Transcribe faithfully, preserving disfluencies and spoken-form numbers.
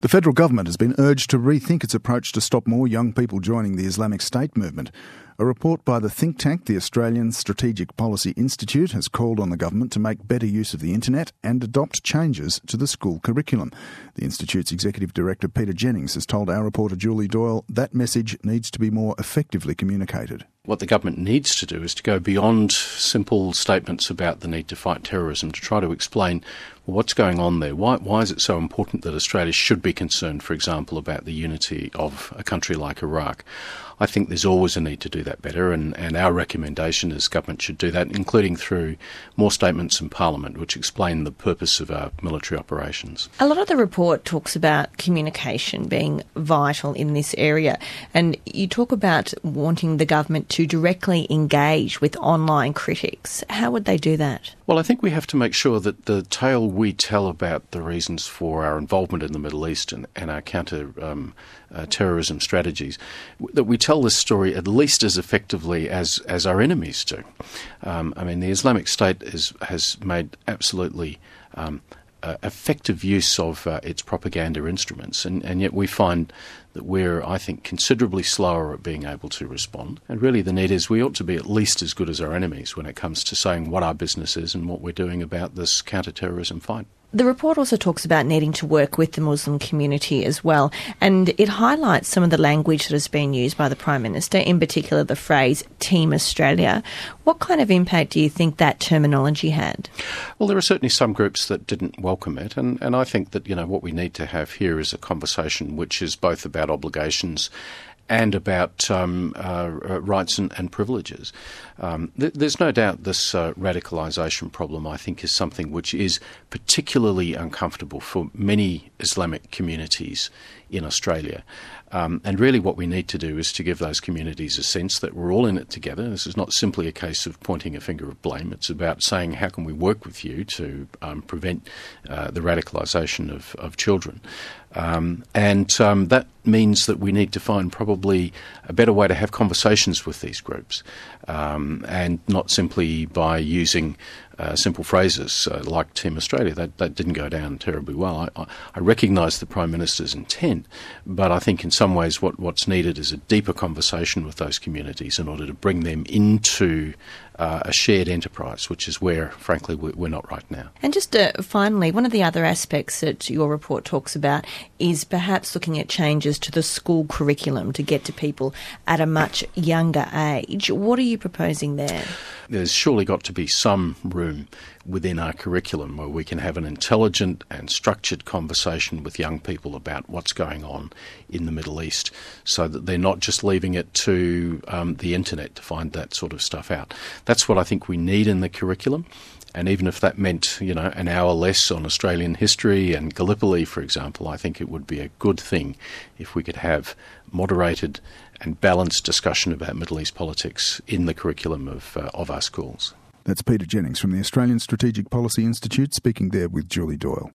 The federal government has been urged to rethink its approach to stop more young people joining the Islamic State movement. A report by the think tank, the Australian Strategic Policy Institute, has called on the government to make better use of the internet and adopt changes to the school curriculum. The Institute's Executive Director, Peter Jennings, has told our reporter Julie Doyle that message needs to be more effectively communicated. What the government needs to do is to go beyond simple statements about the need to fight terrorism, to try to explain well, what's going on there. Why, why is it so important that Australia should be concerned, for example, about the unity of a country like Iraq? I think there's always a need to do that better, and, and our recommendation is government should do that, including through more statements in Parliament which explain the purpose of our military operations. A lot of the report talks about communication being vital in this area, and you talk about wanting the government to directly engage with online critics. How would they do that? Well, I think we have to make sure that the tale we tell about the reasons for our involvement in the Middle East and, and our counter um, uh, terrorism strategies, that we tell this story at least as effectively as, as our enemies do. Um, I mean, the Islamic State is, has made absolutely um, uh, effective use of uh, its propaganda instruments, and, and yet we find that we're, I think, considerably slower at being able to respond. And really the need is we ought to be at least as good as our enemies when it comes to saying what our business is and what we're doing about this counter-terrorism fight. The report also talks about needing to work with the Muslim community as well, and it highlights some of the language that has been used by the Prime Minister, in particular the phrase Team Australia. What kind of impact do you think that terminology had? Well, there are certainly some groups that didn't welcome it, and, and I think that, you know, what we need to have here is a conversation which is both about obligations and about um, uh, rights and, and privileges. Um, th- there's no doubt this uh, radicalisation problem, I think, is something which is particularly uncomfortable for many Islamic communities in Australia. Um, and really what we need to do is to give those communities a sense that we're all in it together. This is not simply a case of pointing a finger of blame. It's about saying how can we work with you to um, prevent uh, the radicalisation of, of children. Um, and um, that means that we need to find probably a better way to have conversations with these groups, um, and not simply by using uh, simple phrases uh, like Team Australia. That, that didn't go down terribly well. I, I recognise the Prime Minister's intent, but I think in some ways what, what's needed is a deeper conversation with those communities in order to bring them into uh, a shared enterprise, which is where, frankly, we're not right now. And just uh, finally, one of the other aspects that your report talks about is perhaps looking at changes to the school curriculum to get to people at a much younger age. What are you proposing there? There's surely got to be some room within our curriculum where we can have an intelligent and structured conversation with young people about what's going on in the Middle East, so that they're not just leaving it to um, the internet to find that sort of stuff out. That's what I think we need in the curriculum. And even if that meant, you know, an hour less on Australian history and Gallipoli, for example, I think it would be a good thing if we could have moderated and balanced discussion about Middle East politics in the curriculum of, uh, of our schools. That's Peter Jennings from the Australian Strategic Policy Institute speaking there with Julie Doyle.